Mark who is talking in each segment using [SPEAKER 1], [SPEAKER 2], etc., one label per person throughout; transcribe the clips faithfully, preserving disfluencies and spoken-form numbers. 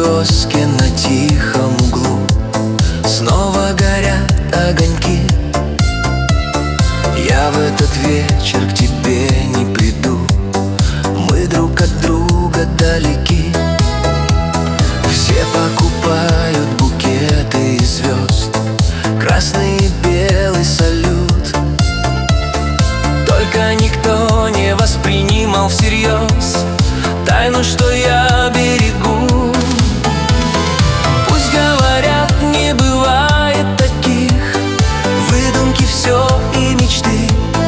[SPEAKER 1] киоске на тихом углу снова горят огоньки. Я в этот вечер к тебе не приду, мы друг от друга далеки. Все покупают букеты из звезд, красный и белый салют. Только никто не воспринимал всерьез тайну, что я берегу. Пусть говорят, не бывает таких, выдумки все и мечты,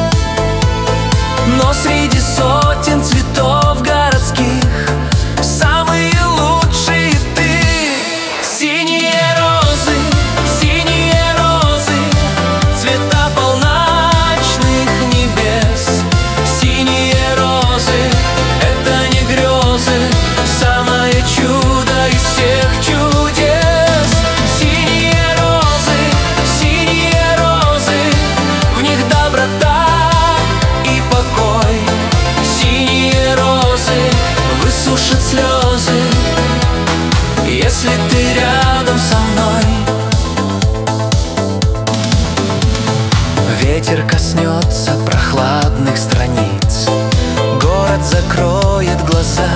[SPEAKER 1] но среди сотен цветов городских самые лучшие ты. Синие розы, синие розы, цвета полночных небес. Синие розы — это не грезы, самое чудо из всех чудес. Синие розы, синие розы, в них доброта и покой. Синие розы высушат слезы, если ты рядом со мной. Ветер коснется прохладных страниц, город закроет глаза.